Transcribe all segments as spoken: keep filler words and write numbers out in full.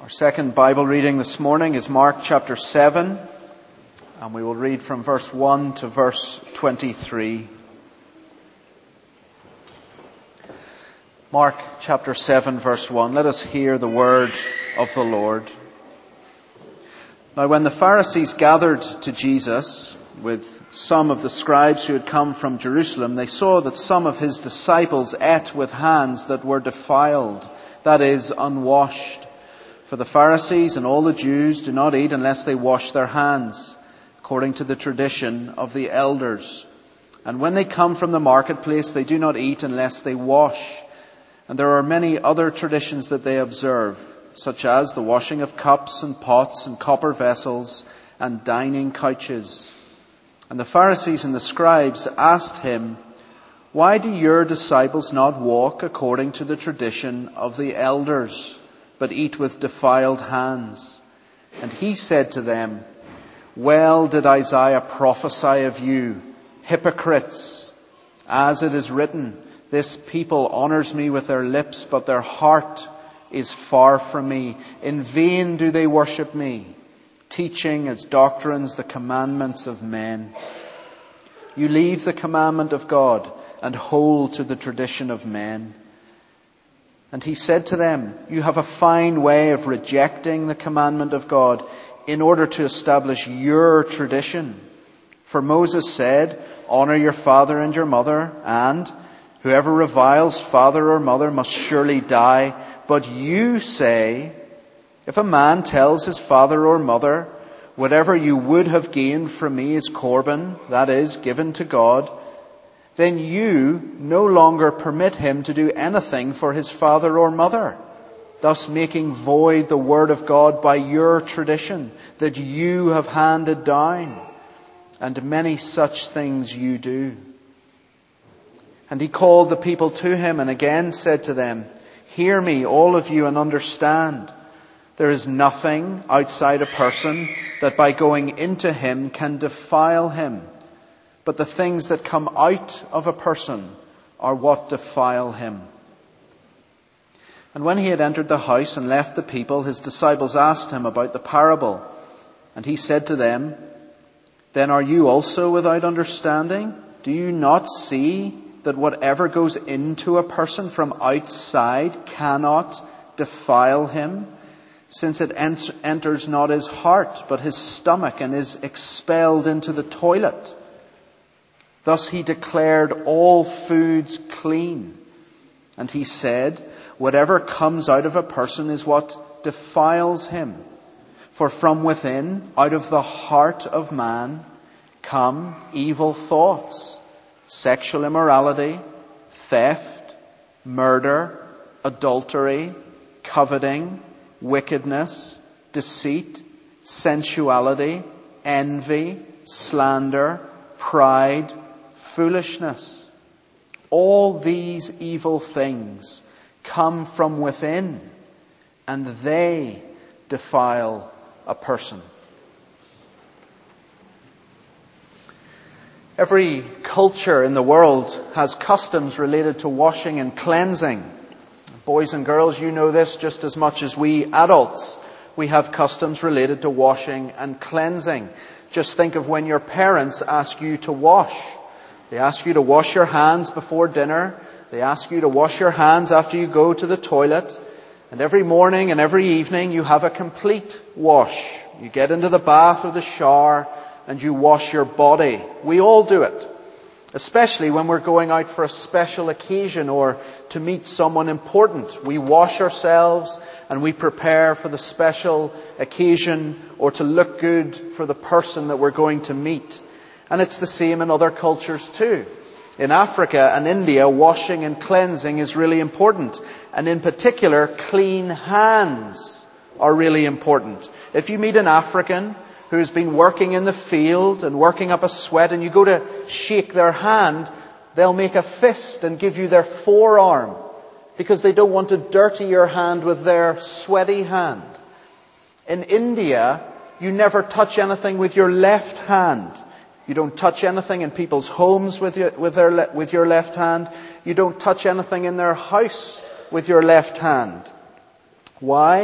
Our second Bible reading this morning is Mark chapter seven, and we will read from verse one to verse twenty-three. Mark chapter seven, verse one. Let us hear the word of the Lord. Now when the Pharisees gathered to Jesus with some of the scribes who had come from Jerusalem, they saw that some of his disciples ate with hands that were defiled, that is, unwashed. For the Pharisees and all the Jews do not eat unless they wash their hands, according to the tradition of the elders. And when they come from the marketplace, they do not eat unless they wash. And there are many other traditions that they observe, such as the washing of cups and pots and copper vessels and dining couches. And the Pharisees and the scribes asked him, "Why do your disciples not walk according to the tradition of the elders, but eat with defiled hands?" And he said to them, "Well did Isaiah prophesy of you, hypocrites, as it is written, 'This people honors me with their lips, but their heart is far from me. In vain do they worship me, teaching as doctrines the commandments of men. You leave the commandment of God and hold to the tradition of men.' And he said to them, 'You have a fine way of rejecting the commandment of God in order to establish your tradition. For Moses said, "Honor your father and your mother," and "Whoever reviles father or mother must surely die." But you say, "If a man tells his father or mother, 'Whatever you would have gained from me is Corban,' that is, given to God," then you no longer permit him to do anything for his father or mother, thus making void the word of God by your tradition that you have handed down. And many such things you do." And he called the people to him and again said to them, "Hear me, all of you, and understand. There is nothing outside a person that by going into him can defile him. But the things that come out of a person are what defile him." And when he had entered the house and left the people, his disciples asked him about the parable. And he said to them, "Then are you also without understanding? Do you not see that whatever goes into a person from outside cannot defile him, since it ent- enters not his heart, but his stomach, and is expelled into the toilet? Thus he declared all foods clean. And he said, whatever comes out of a person is what defiles him. For from within, out of the heart of man, come evil thoughts, sexual immorality, theft, murder, adultery, coveting, wickedness, deceit, sensuality, envy, slander, pride, foolishness. All these evil things come from within, and they defile a person." Every culture in the world has customs related to washing and cleansing. Boys and girls, you know this just as much as we adults. We have customs related to washing and cleansing. Just think of when your parents ask you to wash. They ask you to wash your hands before dinner. They ask you to wash your hands after you go to the toilet. And every morning and every evening you have a complete wash. You get into the bath or the shower and you wash your body. We all do it. Especially when we're going out for a special occasion or to meet someone important. We wash ourselves and we prepare for the special occasion or to look good for the person that we're going to meet. And it's the same in other cultures too. In Africa and India, washing and cleansing is really important. And in particular, clean hands are really important. If you meet an African who's been working in the field and working up a sweat and you go to shake their hand, they'll make a fist and give you their forearm because they don't want to dirty your hand with their sweaty hand. In India, you never touch anything with your left hand. You don't touch anything in people's homes with your, with their, with your left hand. You don't touch anything in their house with your left hand. Why?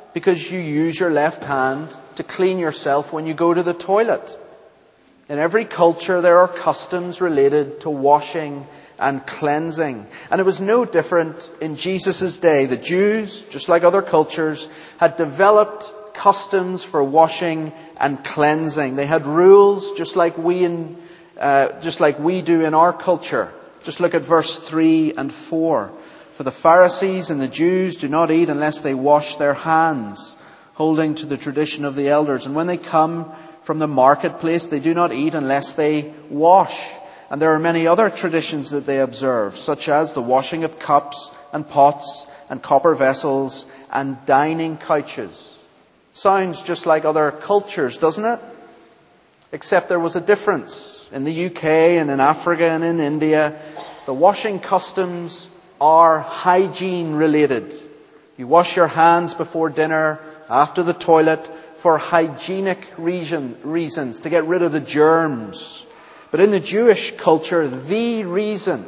because you use your left hand to clean yourself when you go to the toilet. In every culture there are customs related to washing and cleansing. And it was no different in Jesus' day. The Jews, just like other cultures, had developed customs for washing and cleansing. They had rules just like we in, uh, just like we do in our culture. Just look at verse three and four. For the Pharisees and the Jews do not eat unless they wash their hands, holding to the tradition of the elders. And when they come from the marketplace, they do not eat unless they wash. And there are many other traditions that they observe, such as the washing of cups and pots and copper vessels and dining couches. Sounds just like other cultures, doesn't it? Except there was a difference. In the U K and in Africa and in India, the washing customs are hygiene related. You wash your hands before dinner, after the toilet, for hygienic reason, reasons, to get rid of the germs. But in the Jewish culture, the reason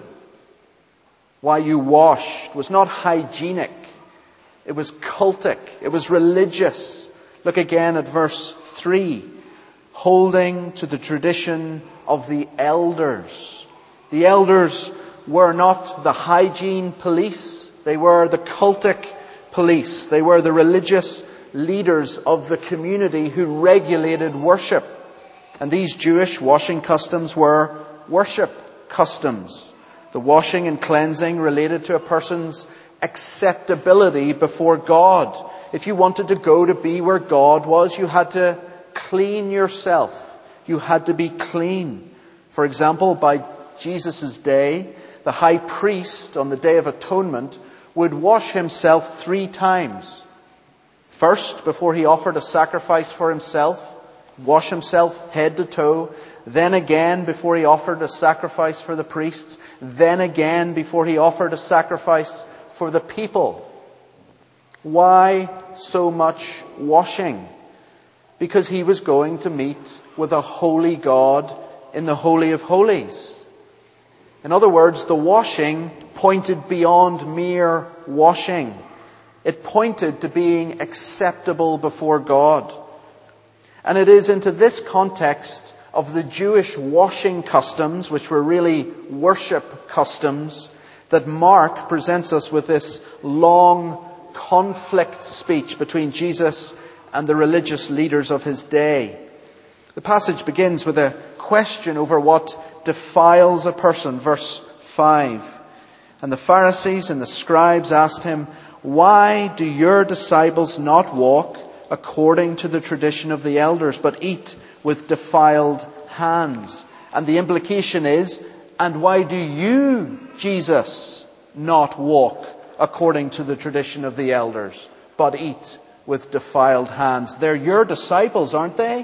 why you washed was not hygienic. It was cultic. It was religious. Look again at verse three. Holding to the tradition of the elders. The elders were not the hygiene police. They were the cultic police. They were the religious leaders of the community who regulated worship. And these Jewish washing customs were worship customs. The washing and cleansing related to a person's acceptability before God. If you wanted to go to be where God was, you had to clean yourself. You had to be clean. For example, by Jesus' day, the high priest on the Day of Atonement would wash himself three times. First, before he offered a sacrifice for himself, wash himself head to toe. Then again, before he offered a sacrifice for the priests. Then again, before he offered a sacrifice for the people. Why so much washing? Because he was going to meet with a holy God in the Holy of Holies. In other words, the washing pointed beyond mere washing. It pointed to being acceptable before God. And it is into this context of the Jewish washing customs, which were really worship customs, that Mark presents us with this long conflict speech between Jesus and the religious leaders of his day. The passage begins with a question over what defiles a person. Verse five. And the Pharisees and the scribes asked him, "Why do your disciples not walk according to the tradition of the elders, but eat with defiled hands?" And the implication is, and why do you, Jesus, not walk according to the tradition of the elders, but eat with defiled hands? They're your disciples, aren't they?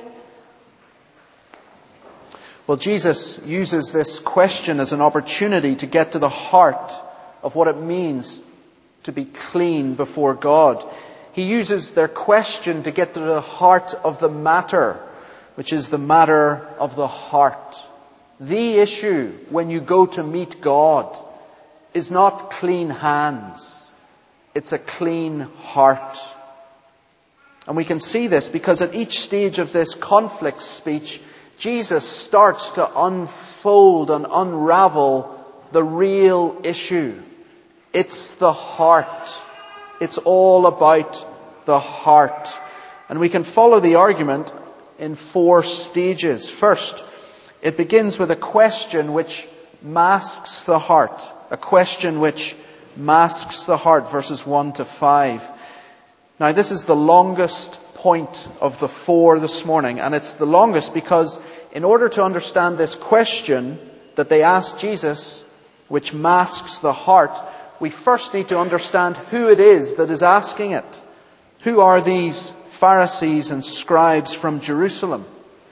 Well, Jesus uses this question as an opportunity to get to the heart of what it means to be clean before God. He uses their question to get to the heart of the matter, which is the matter of the heart. The issue when you go to meet God is not clean hands. It's a clean heart. And we can see this because at each stage of this conflict speech, Jesus starts to unfold and unravel the real issue. It's the heart. It's all about the heart. And we can follow the argument in four stages. First, it begins with a question which masks the heart. A question which masks the heart, verses one to five. Now, this is the longest point of the four this morning, and it's the longest because in order to understand this question that they asked Jesus, which masks the heart, we first need to understand who it is that is asking it. Who are these Pharisees and scribes from Jerusalem?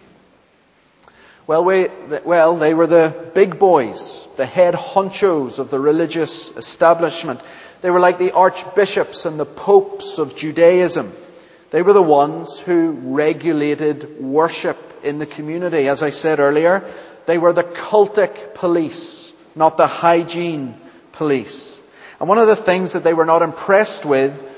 Well, we, well, they were the big boys, the head honchos of the religious establishment. They were like the archbishops and the popes of Judaism. They were the ones who regulated worship in the community. As I said earlier, they were the cultic police, not the hygiene police. And one of the things that they were not impressed with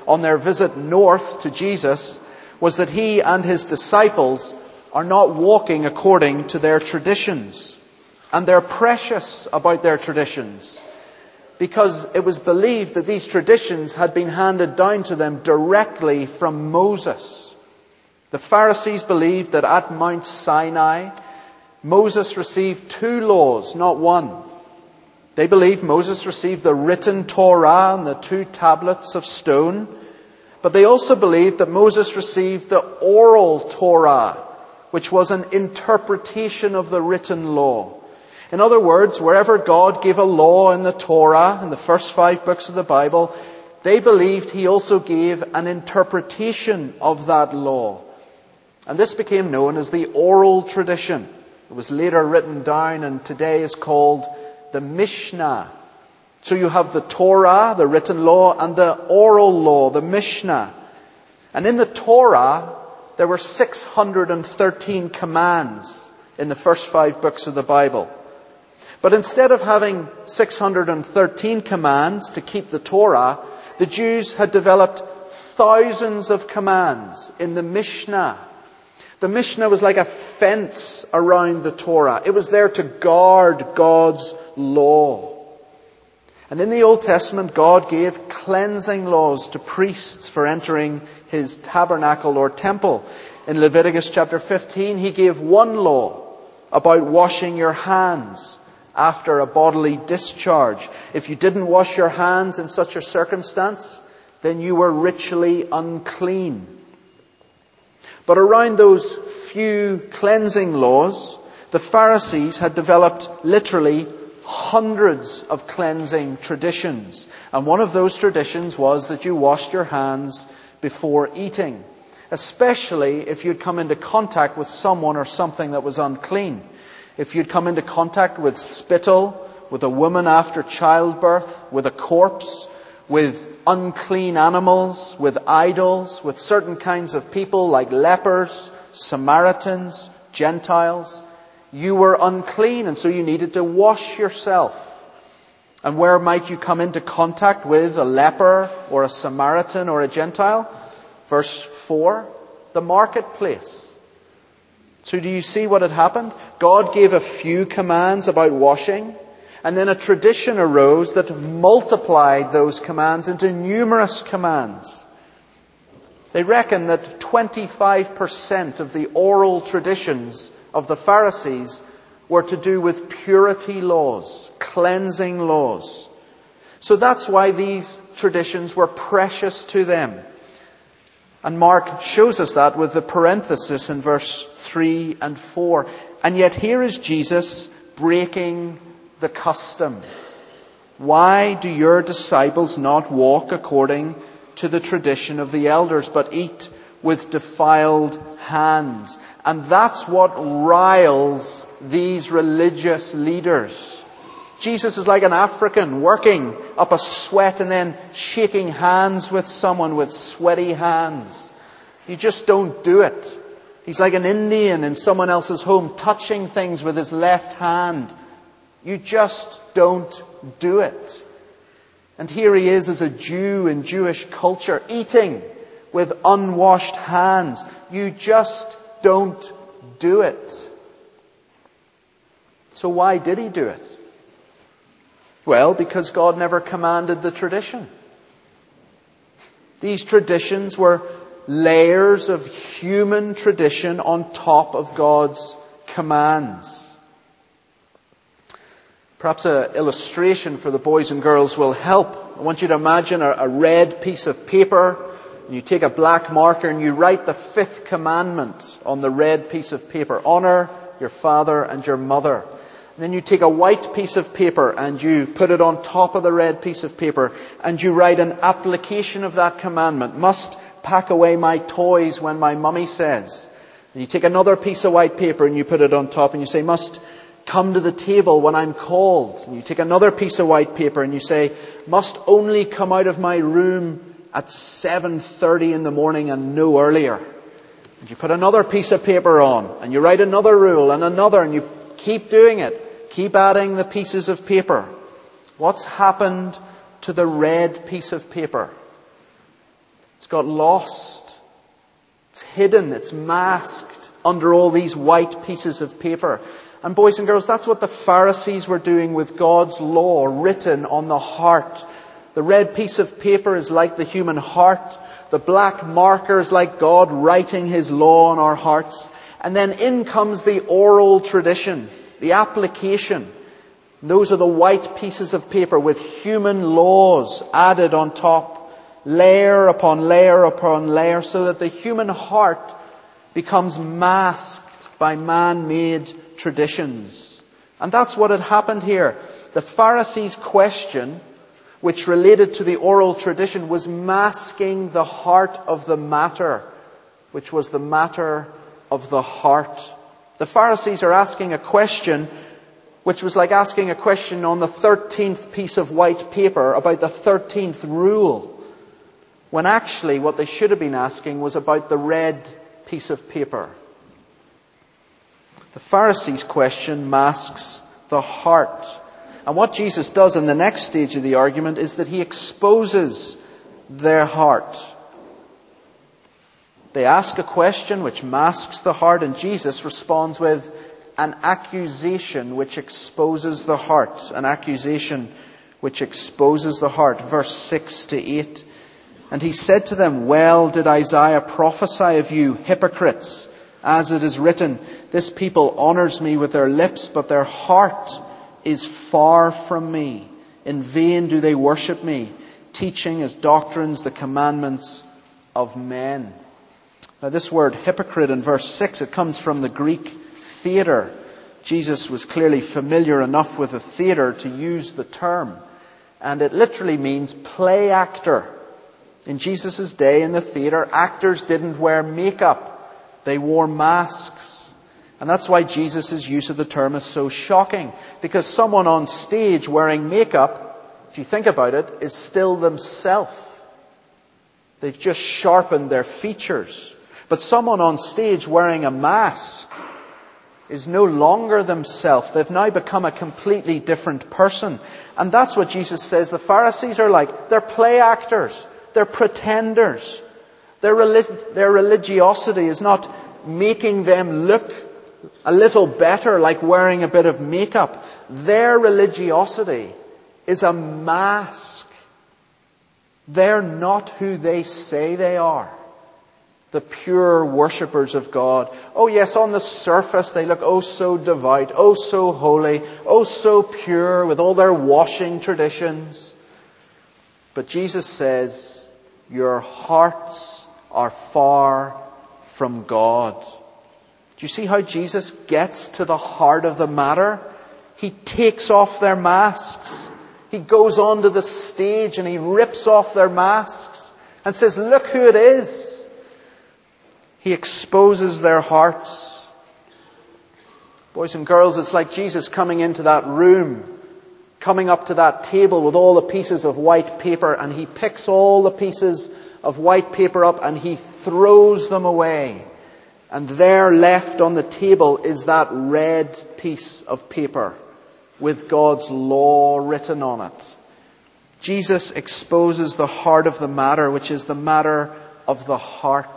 on their visit north to Jesus was that he and his disciples are not walking according to their traditions. And they're precious about their traditions, because it was believed that these traditions had been handed down to them directly from Moses. The Pharisees believed that at Mount Sinai, Moses received two laws, not one. They believed Moses received the written Torah and the two tablets of stone. But they also believed that Moses received the oral Torah, which was an interpretation of the written law. In other words, wherever God gave a law in the Torah, in the first five books of the Bible, they believed he also gave an interpretation of that law. And this became known as the oral tradition. It was later written down and today is called the Mishnah. So you have the Torah, the written law, and the oral law, the Mishnah. And in the Torah, there were six hundred thirteen commands in the first five books of the Bible. But instead of having six hundred thirteen commands to keep the Torah, the Jews had developed thousands of commands in the Mishnah. The Mishnah was like a fence around the Torah. It was there to guard God's law. And in the Old Testament, God gave cleansing laws to priests for entering his tabernacle or temple. In Leviticus chapter fifteen, he gave one law about washing your hands after a bodily discharge. If you didn't wash your hands in such a circumstance, then you were ritually unclean. But around those few cleansing laws, the Pharisees had developed literally hundreds of cleansing traditions. And one of those traditions was that you washed your hands before eating, especially if you'd come into contact with someone or something that was unclean. If you'd come into contact with spittle, with a woman after childbirth, with a corpse, with unclean animals, with idols, with certain kinds of people like lepers, Samaritans, Gentiles, you were unclean, and so you needed to wash yourself. And where might you come into contact with a leper or a Samaritan or a Gentile? Verse four, the marketplace. So do you see what had happened? God gave a few commands about washing, and then a tradition arose that multiplied those commands into numerous commands. They reckon that twenty-five percent of the oral traditions of the Pharisees were to do with purity laws, cleansing laws. So that's why these traditions were precious to them. And Mark shows us that with the parenthesis in verse three and four. And yet here is Jesus breaking the custom. Why do your disciples not walk according to the tradition of the elders, but eat with defiled hands? And that's what riles these religious leaders. Jesus is like an African working up a sweat and then shaking hands with someone with sweaty hands. You just don't do it. He's like an Indian in someone else's home touching things with his left hand. You just don't do it. And here he is as a Jew in Jewish culture, eating with unwashed hands. You just don't do it. So why did he do it? Well, because God never commanded the tradition. These traditions were layers of human tradition on top of God's commands. Perhaps an illustration for the boys and girls will help. I want you to imagine a, a red piece of paper. And you take a black marker and you write the fifth commandment on the red piece of paper. Honor your father and your mother. And then you take a white piece of paper and you put it on top of the red piece of paper and you write an application of that commandment. Must pack away my toys when my mummy says. And you take another piece of white paper and you put it on top and you say, must come to the table when I'm called. And you take another piece of white paper and you say, must only come out of my room at seven thirty in the morning and no earlier. And you put another piece of paper on and you write another rule and another and you keep doing it. Keep adding the pieces of paper. What's happened to the red piece of paper? It's got lost. It's hidden. It's masked under all these white pieces of paper. And boys and girls, that's what the Pharisees were doing with God's law written on the heart. The red piece of paper is like the human heart. The black marker is like God writing His law on our hearts. And then in comes the oral tradition, the application. Those are the white pieces of paper with human laws added on top, layer upon layer upon layer, so that the human heart becomes masked by man-made traditions. And that's what had happened here. The Pharisees' question, which related to the oral tradition, was masking the heart of the matter, which was the matter of the heart. The Pharisees are asking a question which was like asking a question on the thirteenth piece of white paper about the thirteenth rule, when actually what they should have been asking was about the red piece of paper. The Pharisees' question masks the heart. And what Jesus does in the next stage of the argument is that He exposes their heart. They ask a question which masks the heart, and Jesus responds with an accusation which exposes the heart. An accusation which exposes the heart. Verse six to eight. And He said to them, "Well did Isaiah prophesy of you, hypocrites, as it is written, this people honors me with their lips, but their heart is far from me. In vain do they worship me, teaching as doctrines the commandments of men." Now this word hypocrite in verse six, it comes from the Greek theatre. Jesus was clearly familiar enough with the theatre to use the term. And it literally means play actor. In Jesus' day in the theatre, actors didn't wear makeup. They wore masks. And that's why Jesus' use of the term is so shocking. Because someone on stage wearing makeup, if you think about it, is still themselves. They've just sharpened their features. But someone on stage wearing a mask is no longer themselves. They've now become a completely different person. And that's what Jesus says the Pharisees are like. They're play actors. They're pretenders. Their, relig- their religiosity is not making them look a little better, like wearing a bit of makeup. Their religiosity is a mask. They're not who they say they are. The pure worshippers of God. Oh yes, on the surface they look oh so devout, oh so holy, oh so pure with all their washing traditions. But Jesus says, your hearts are far from God. Do you see how Jesus gets to the heart of the matter? He takes off their masks. He goes onto the stage and He rips off their masks and says, look who it is. He exposes their hearts. Boys and girls, it's like Jesus coming into that room, coming up to that table with all the pieces of white paper, and He picks all the pieces of white paper up and He throws them away. And there left on the table is that red piece of paper with God's law written on it. Jesus exposes the heart of the matter, which is the matter of the heart.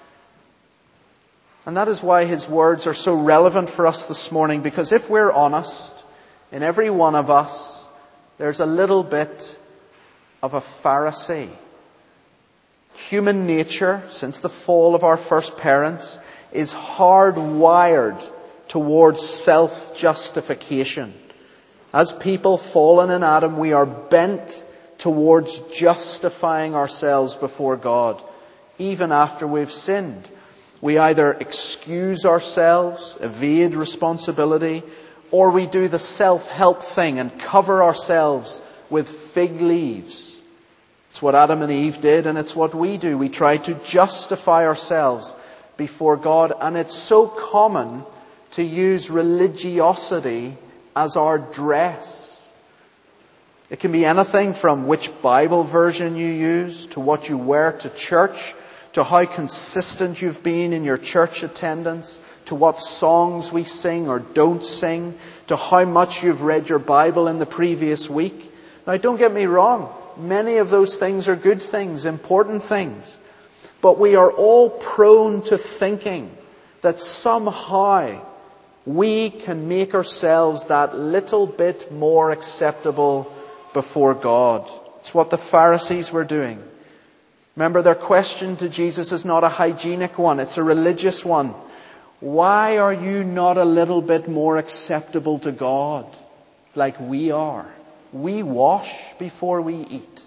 And that is why His words are so relevant for us this morning, because if we're honest, in every one of us, there's a little bit of a Pharisee. Human nature, since the fall of our first parents, is hardwired towards self-justification. As people fallen in Adam, we are bent towards justifying ourselves before God, even after we've sinned. We either excuse ourselves, evade responsibility, or we do the self-help thing and cover ourselves with fig leaves. It's what Adam and Eve did, and it's what we do. We try to justify ourselves before God, and it's so common to use religiosity as our dress. It can be anything from which Bible version you use, to what you wear to church, to how consistent you've been in your church attendance, to what songs we sing or don't sing, to how much you've read your Bible in the previous week. Now don't get me wrong, many of those things are good things, important things. But we are all prone to thinking that somehow we can make ourselves that little bit more acceptable before God. It's what the Pharisees were doing. Remember, their question to Jesus is not a hygienic one, it's a religious one. Why are you not a little bit more acceptable to God like we are? We wash before we eat.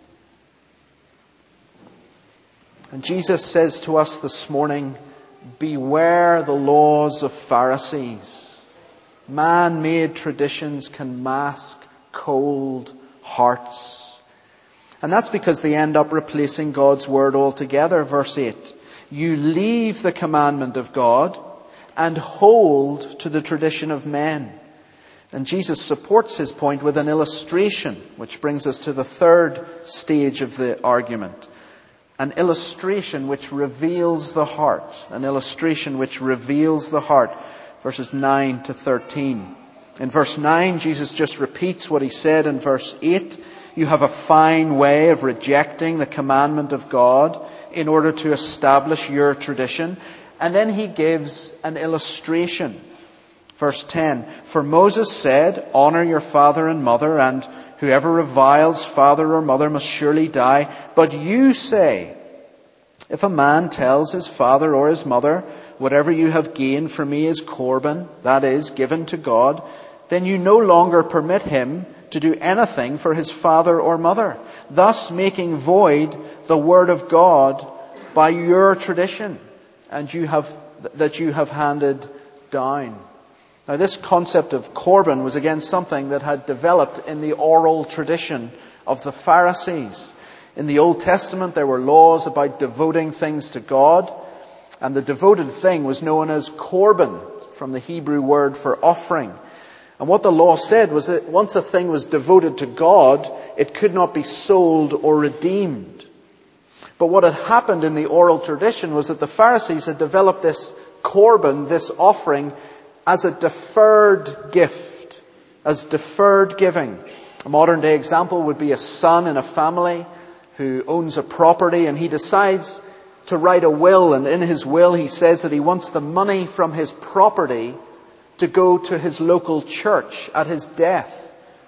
And Jesus says to us this morning, beware the laws of Pharisees. Man-made traditions can mask cold hearts. And that's because they end up replacing God's word altogether. Verse eight. You leave the commandment of God and hold to the tradition of men. And Jesus supports his point with an illustration, which brings us to the third stage of the argument. An illustration which reveals the heart. An illustration which reveals the heart. Verses nine to thirteen. In verse nine, Jesus just repeats what he said in verse eight. You have a fine way of rejecting the commandment of God in order to establish your tradition. And then he gives an illustration. Verse ten. For Moses said, honor your father and mother, and whoever reviles father or mother must surely die. But you say, if a man tells his father or his mother, whatever you have gained from me is Corban, that is, given to God, then you no longer permit him to do anything for his father or mother, thus making void the word of God by your tradition and you have that you have handed down. Now, this concept of Corban was again something that had developed in the oral tradition of the Pharisees. In the Old Testament, there were laws about devoting things to God, and the devoted thing was known as Corban, from the Hebrew word for offering. And what the law said was that once a thing was devoted to God, it could not be sold or redeemed. But what had happened in the oral tradition was that the Pharisees had developed this Corban, this offering, as a deferred gift, as deferred giving. A modern day example would be a son in a family who owns a property, and he decides to write a will, and in his will he says that he wants the money from his property to go to his local church at his death.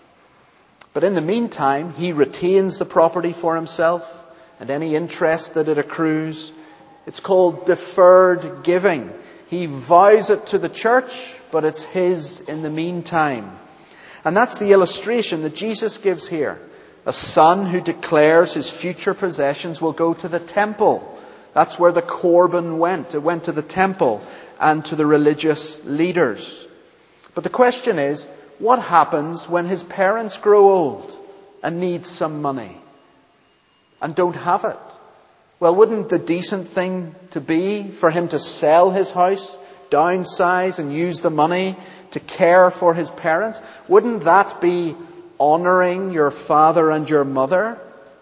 But in the meantime, he retains the property for himself and any interest that it accrues. It's called deferred giving. He vows it to the church, but it's his in the meantime. And that's the illustration that Jesus gives here. A son who declares his future possessions will go to the temple. That's where the Corban went. It went to the temple and to the religious leaders. But the question is, what happens when his parents grow old and need some money and don't have it? Well, wouldn't the decent thing to be for him to sell his house, downsize, and use the money to care for his parents? Wouldn't that be honoring your father and your mother?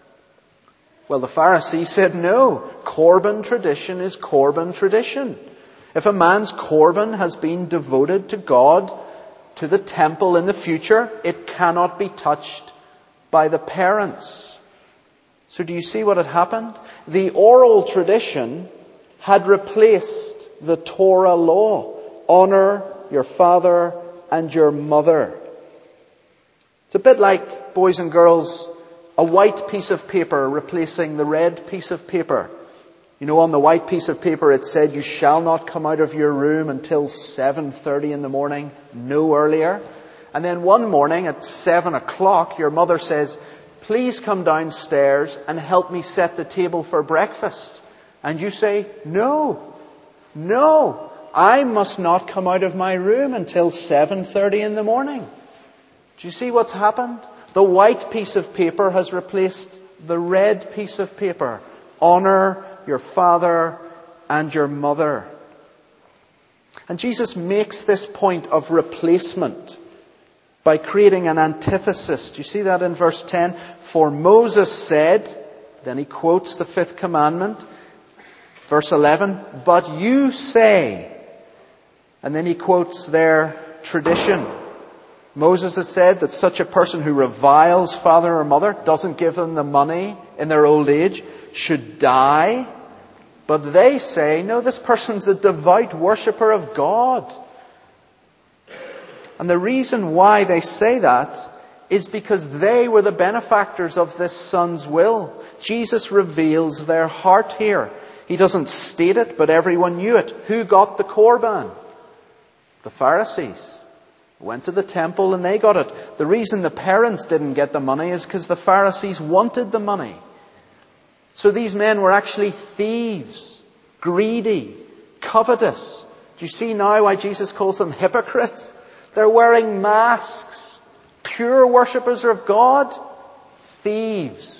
Well, the Pharisees said no. Corban tradition is Corban tradition. If a man's Corban has been devoted to God, to the temple in the future, it cannot be touched by the parents. So do you see what had happened? The oral tradition had replaced the Torah law. Honor your father and your mother. It's a bit like, boys and girls, a white piece of paper replacing the red piece of paper. You know, on the white piece of paper it said, you shall not come out of your room until seven thirty in the morning, no earlier. And then one morning at seven o'clock, your mother says, please come downstairs and help me set the table for breakfast. And you say, no, no, I must not come out of my room until seven thirty in the morning. Do you see what's happened? The white piece of paper has replaced the red piece of paper. Honor your father and your mother. And Jesus makes this point of replacement by creating an antithesis. Do you see that in verse ten? For Moses said, then he quotes the fifth commandment. Verse eleven, but you say, and then he quotes their tradition. Moses has said that such a person who reviles father or mother, doesn't give them the money in their old age, should die. But they say, no, this person's a devout worshipper of God. And the reason why they say that is because they were the benefactors of this Son's will. Jesus reveals their heart here. He doesn't state it, but everyone knew it. Who got the Korban? The Pharisees. Went to the temple and they got it. The reason the parents didn't get the money is because the Pharisees wanted the money. So these men were actually thieves, greedy, covetous. Do you see now why Jesus calls them hypocrites? They're wearing masks. Pure worshippers of God, thieves.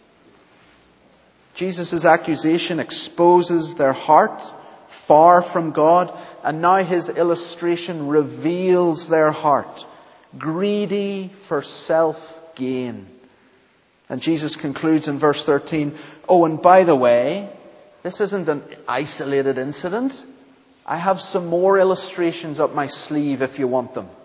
Jesus' accusation exposes their heart, far from God, and now his illustration reveals their heart, greedy for self-gain. And Jesus concludes in verse thirteen, oh, and by the way, this isn't an isolated incident. I have some more illustrations up my sleeve if you want them.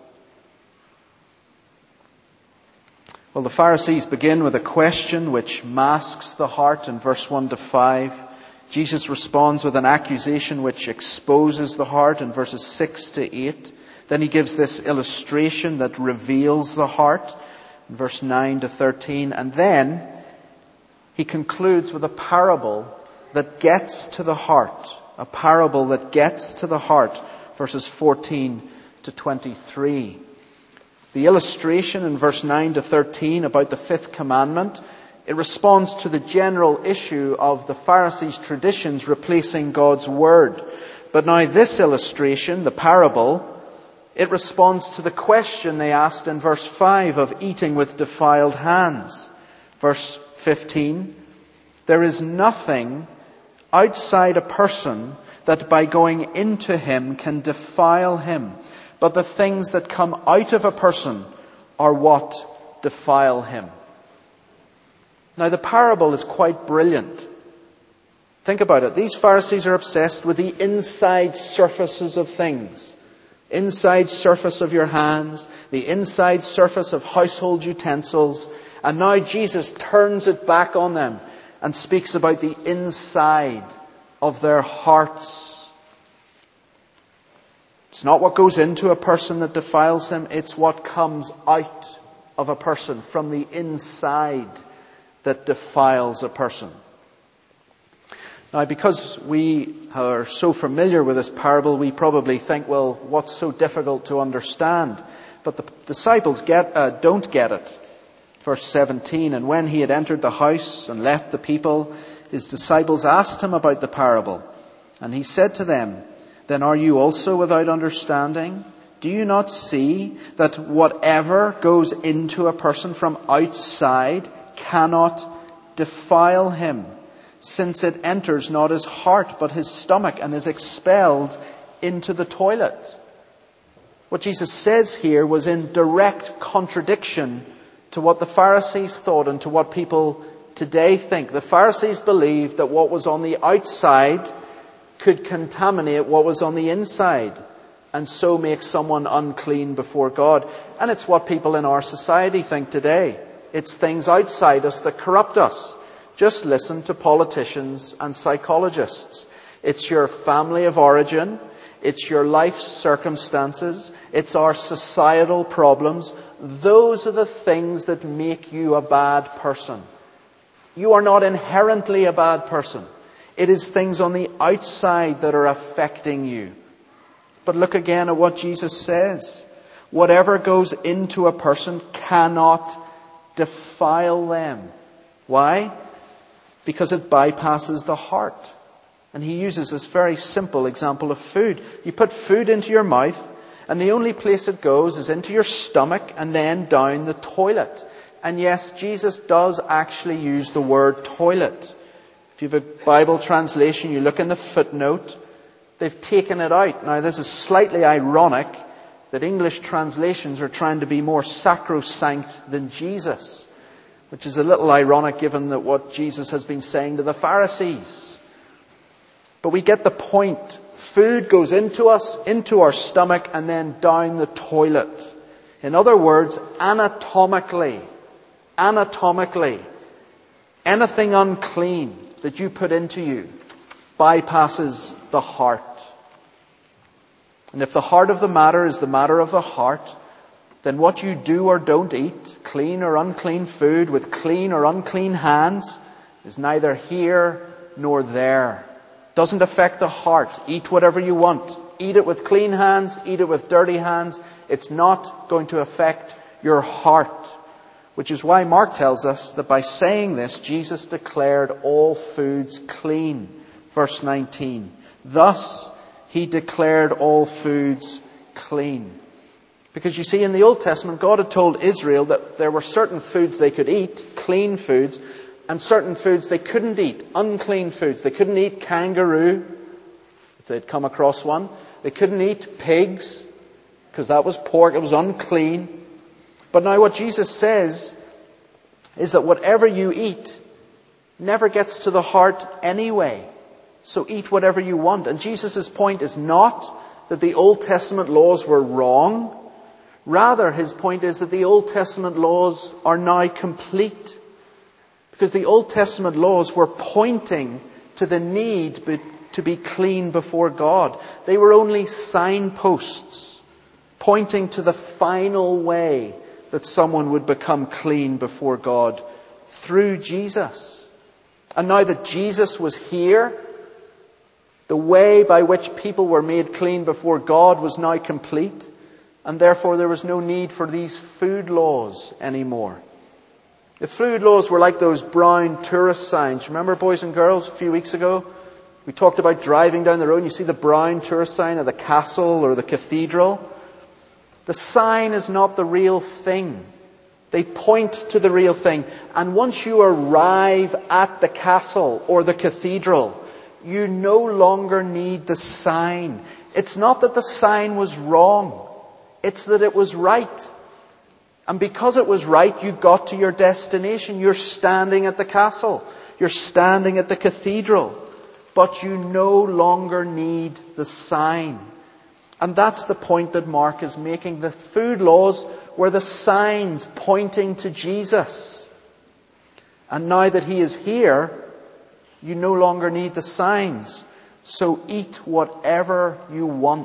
Well, the Pharisees begin with a question which masks the heart in verse one to five. Jesus responds with an accusation which exposes the heart in verses six to eight. Then he gives this illustration that reveals the heart in verse nine to thirteen. And then he concludes with a parable that gets to the heart. A parable that gets to the heart, verses fourteen to twenty-three. The illustration in verse nine to thirteen about the fifth commandment, it responds to the general issue of the Pharisees' traditions replacing God's word. But now this illustration, the parable, it responds to the question they asked in verse five of eating with defiled hands. Verse fifteen, there is nothing outside a person that by going into him can defile him. But the things that come out of a person are what defile him. Now the parable is quite brilliant. Think about it. These Pharisees are obsessed with the inside surfaces of things. Inside surface of your hands, the inside surface of household utensils. And now Jesus turns it back on them and speaks about the inside of their hearts. It's not what goes into a person that defiles him. It's what comes out of a person from the inside that defiles a person. Now, because we are so familiar with this parable, we probably think, well, what's so difficult to understand? But the disciples get uh, don't get it. Verse seventeen, and when he had entered the house and left the people, his disciples asked him about the parable. And he said to them, then are you also without understanding? Do you not see that whatever goes into a person from outside cannot defile him, since it enters not his heart but his stomach and is expelled into the toilet? What Jesus says here was in direct contradiction to what the Pharisees thought and to what people today think. The Pharisees believed that what was on the outside could contaminate what was on the inside and so make someone unclean before God. And it's what people in our society think today. It's things outside us that corrupt us. Just listen to politicians and psychologists. It's your family of origin. It's your life circumstances. It's our societal problems. Those are the things that make you a bad person. You are not inherently a bad person. It is things on the outside that are affecting you. But look again at what Jesus says. Whatever goes into a person cannot defile them. Why? Because it bypasses the heart. And he uses this very simple example of food. You put food into your mouth, and the only place it goes is into your stomach and then down the toilet. And yes, Jesus does actually use the word toilet. If you have a Bible translation, you look in the footnote, they've taken it out. Now, this is slightly ironic that English translations are trying to be more sacrosanct than Jesus, which is a little ironic given that what Jesus has been saying to the Pharisees. But we get the point. Food goes into us, into our stomach, and then down the toilet. In other words, anatomically, anatomically, anything unclean that you put into you bypasses the heart. And if the heart of the matter is the matter of the heart, then what you do or don't eat, clean or unclean food with clean or unclean hands, is neither here nor there. Doesn't affect the heart. Eat whatever you want. Eat it with clean hands, eat it with dirty hands. It's not going to affect your heart. Which is why Mark tells us that by saying this, Jesus declared all foods clean. Verse nineteen. Thus, he declared all foods clean. Because you see, in the Old Testament, God had told Israel that there were certain foods they could eat, clean foods, and certain foods they couldn't eat, unclean foods. They couldn't eat kangaroo, if they'd come across one. They couldn't eat pigs, because that was pork, it was unclean. But now what Jesus says is that whatever you eat never gets to the heart anyway. So eat whatever you want. And Jesus' point is not that the Old Testament laws were wrong. Rather, his point is that the Old Testament laws are now complete. Because the Old Testament laws were pointing to the need to be clean before God. They were only signposts pointing to the final way that someone would become clean before God through Jesus. And now that Jesus was here, the way by which people were made clean before God was now complete. And therefore there was no need for these food laws anymore. The food laws were like those brown tourist signs. Remember, boys and girls, a few weeks ago? We talked about driving down the road and you see the brown tourist sign of the castle or the cathedral. The sign is not the real thing. They point to the real thing. And once you arrive at the castle or the cathedral, you no longer need the sign. It's not that the sign was wrong. It's that it was right. And because it was right, you got to your destination. You're standing at the castle. You're standing at the cathedral. But you no longer need the sign. And that's the point that Mark is making. The food laws were the signs pointing to Jesus. And now that he is here, you no longer need the signs. So eat whatever you want.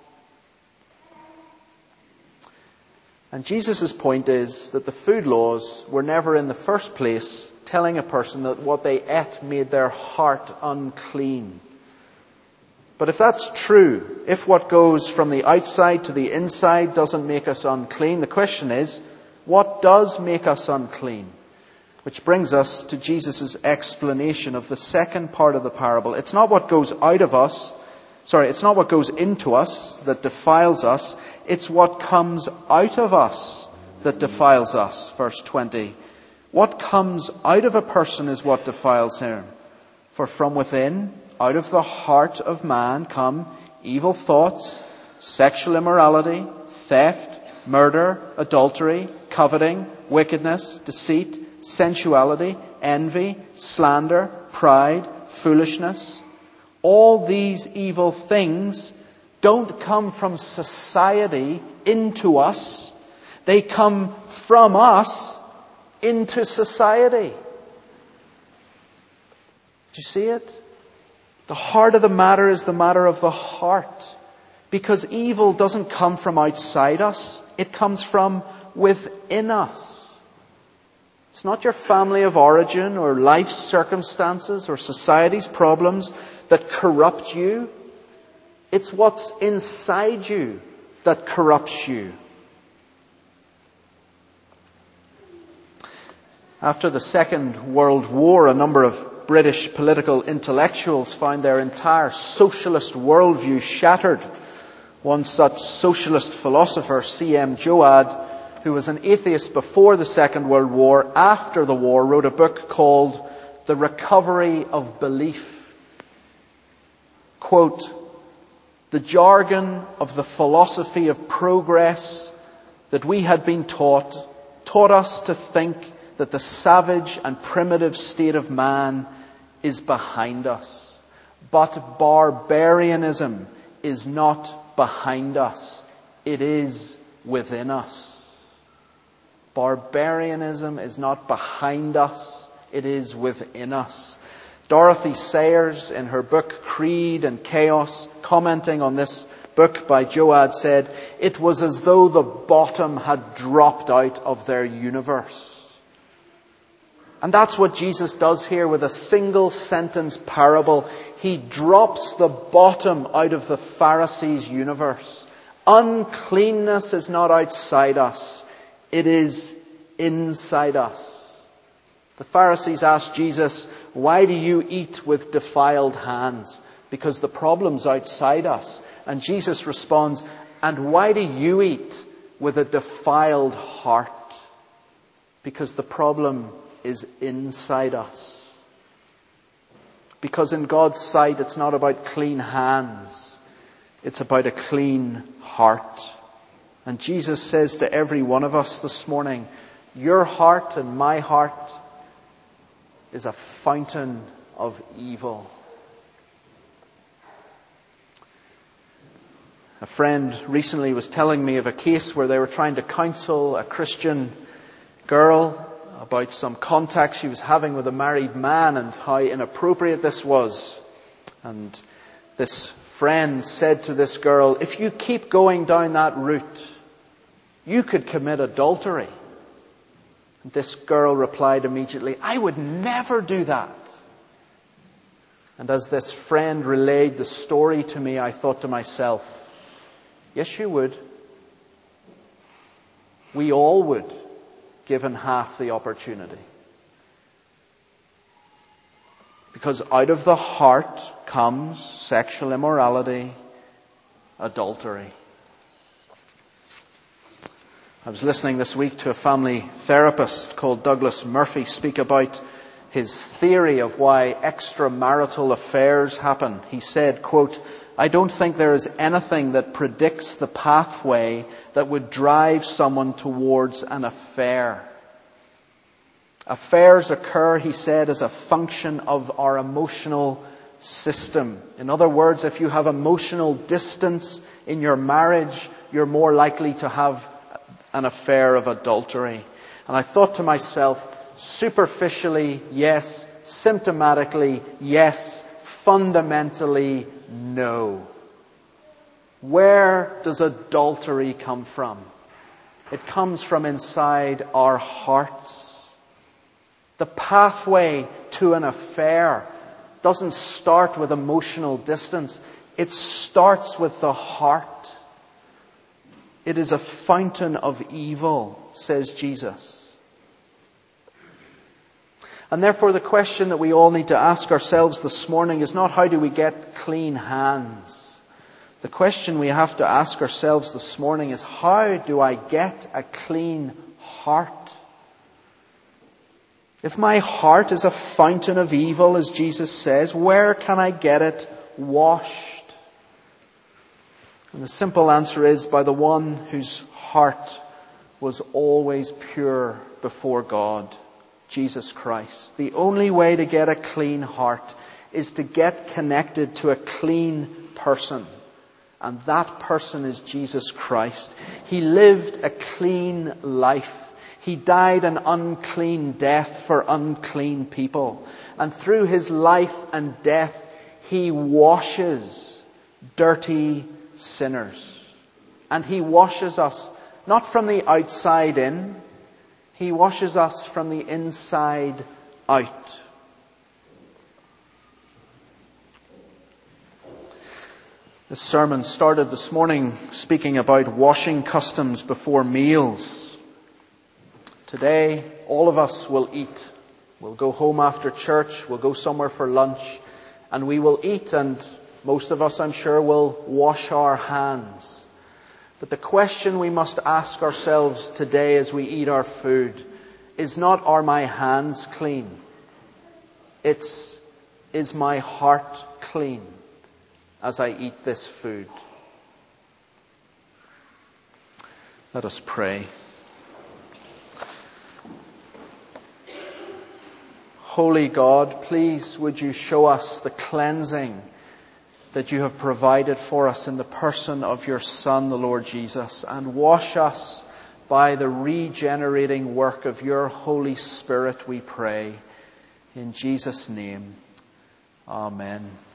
And Jesus' point is that the food laws were never in the first place telling a person that what they ate made their heart unclean. But if that's true, if what goes from the outside to the inside doesn't make us unclean, the question is, what does make us unclean? Which brings us to Jesus' explanation of the second part of the parable. It's not what goes out of us, sorry, it's not what goes into us that defiles us, it's what comes out of us that defiles us. Verse twenty. What comes out of a person is what defiles him. For from within, out of the heart of man come evil thoughts, sexual immorality, theft, murder, adultery, coveting, wickedness, deceit, sensuality, envy, slander, pride, foolishness. All these evil things don't come from society into us. They come from us into society. Do you see it? The heart of the matter is the matter of the heart. Because evil doesn't come from outside us. It comes from within us. It's not your family of origin or life circumstances or society's problems that corrupt you. It's what's inside you that corrupts you. After the Second World War, a number of British political intellectuals found their entire socialist worldview shattered. One such socialist philosopher, C M Joad, who was an atheist before the Second World War, after the war, wrote a book called The Recovery of Belief. Quote, the jargon of the philosophy of progress that we had been taught, taught us to think that the savage and primitive state of man is behind us. But barbarianism is not behind us. It is within us. Barbarianism is not behind us. It is within us. Dorothy Sayers, in her book Creed and Chaos, commenting on this book by Joad, said, "It was as though the bottom had dropped out of their universe." And that's what Jesus does here with a single sentence parable. He drops the bottom out of the Pharisees' universe. Uncleanness is not outside us. It is inside us. The Pharisees asked Jesus, "Why do you eat with defiled hands?" Because the problem's outside us. And Jesus responds, "And why do you eat with a defiled heart?" Because the problem is inside us. Because in God's sight, it's not about clean hands. It's about a clean heart. And Jesus says to every one of us this morning, your heart and my heart is a fountain of evil. A friend recently was telling me of a case where they were trying to counsel a Christian girl about some contact she was having with a married man and how inappropriate this was. And this friend said to this girl, "If you keep going down that route, you could commit adultery." And this girl replied immediately, "I would never do that." And as this friend relayed the story to me, I thought to myself, yes, you would. We all would, given half the opportunity. Because out of the heart comes sexual immorality, adultery. I was listening this week to a family therapist called Douglas Murphy speak about his theory of why extramarital affairs happen. He said, quote, "I don't think there is anything that predicts the pathway that would drive someone towards an affair. Affairs occur," he said, "as a function of our emotional system. In other words, if you have emotional distance in your marriage, you're more likely to have an affair of adultery." And I thought to myself, superficially, yes. Symptomatically, yes. Fundamentally, no. Where does adultery come from? It comes from inside our hearts. The pathway to an affair doesn't start with emotional distance. It starts with the heart. It is a fountain of evil, says Jesus. And therefore the question that we all need to ask ourselves this morning is not how do we get clean hands. The question we have to ask ourselves this morning is how do I get a clean heart? If my heart is a fountain of evil, as Jesus says, where can I get it washed? And the simple answer is by the one whose heart was always pure before God, Jesus Christ. The only way to get a clean heart is to get connected to a clean person. And that person is Jesus Christ. He lived a clean life. He died an unclean death for unclean people. And through his life and death, he washes dirty sinners. And he washes us not from the outside in, he washes us from the inside out. This sermon started this morning speaking about washing customs before meals. Today, all of us will eat. We'll go home after church, we'll go somewhere for lunch, and we will eat, and most of us, I'm sure, will wash our hands. But the question we must ask ourselves today as we eat our food is not, are my hands clean? It's, is my heart clean as I eat this food? Let us pray. Holy God, please would you show us the cleansing that you have provided for us in the person of your Son, the Lord Jesus, and wash us by the regenerating work of your Holy Spirit, we pray. In Jesus' name, Amen.